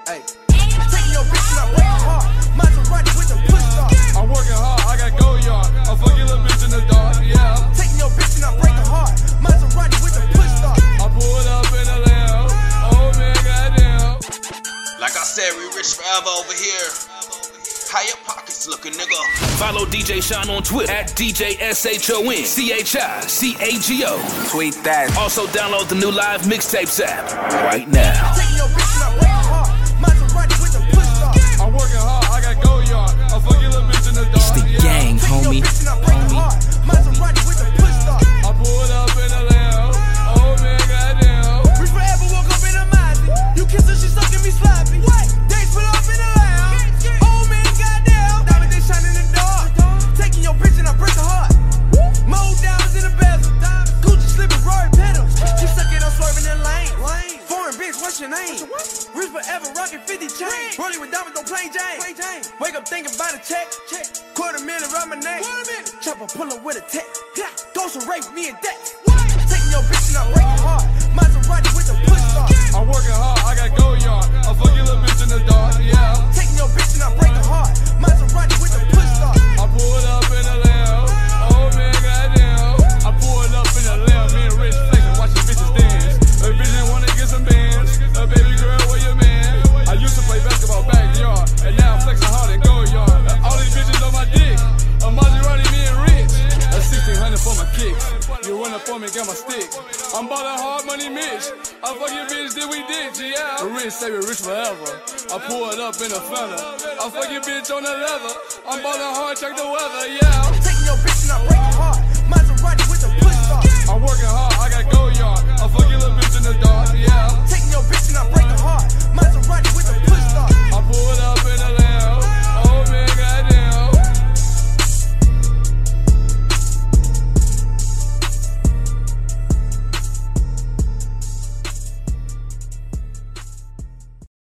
Hey. Taking your bitch and I break her heart. Maserati with the push start. I'm working hard, I got go yard. I'll fuck your little bitch in the dark, yeah. Taking your bitch and I break her heart. Maserati with the push start. I pulled up in a lamb. Oh man, goddamn. Like I said, we rich forever over here. How your pockets looking, nigga? Follow DJ Sean on Twitter at DJSHON CHICAGO. Tweet that. Also download the new live mixtapes app right now. Taking your bitch and I break her heart. Maserati with the push start. I'm working hard, I got go yard. I'll fuck your little bitch in the dark, It's the gang, Taking homie. your bitch and I break her heart. Maserati with the push start. I pulled up in a lamb. Oh man, goddamn. Rich forever, woke up in a Mazda. You kiss her, she sucking me sloppy. What? Days put off in a lounge. Oh man, goddamn. Diamond they shine in the dark. Taking your bitch and I break her heart. Mold diamonds in the bezel. Gucci slipping, Rory pedals. She sucking, I'm swerving in lane. Foreign bitch, what's your name? Rich forever, rocking 50 chains. Rolling with diamonds, don't play Jane. Wake up thinking about a check. $250,000 around my neck. Chopper pull up with a tech. Ghost and rape me and death. Taking your bitch and I break her heart. Maserati with the push start. I'm working hard, I got go yard. I'll fuck your little bitch in the dark, yeah. Taking your bitch and I break her heart. Maserati with the push start. I pulled up in a lamb. Oh man, goddamn. I pulled up in a lamb. Me and Rich flexing, watching bitches dance. A bitch didn't wanna get some bands. A baby girl, where your man? I used to play basketball backyard, and now I'm flexing hard and go yard. All these bitches on my dick. A Maserati, me and Rich. A 1600 for my kicks. You run up for me, got my stick. I'm ballin' hard money, Mitch. I fuck your bitch, then we ditch, yeah. Rich, say we rich forever. I pulled up in a Fender. I fuck your bitch on the leather. I'm ballin' hard, check the weather, yeah. Taking your bitch and I break her heart. Maserati with the push start. I'm working hard, I got go yard. I fuck your little bitch in the dark, yeah.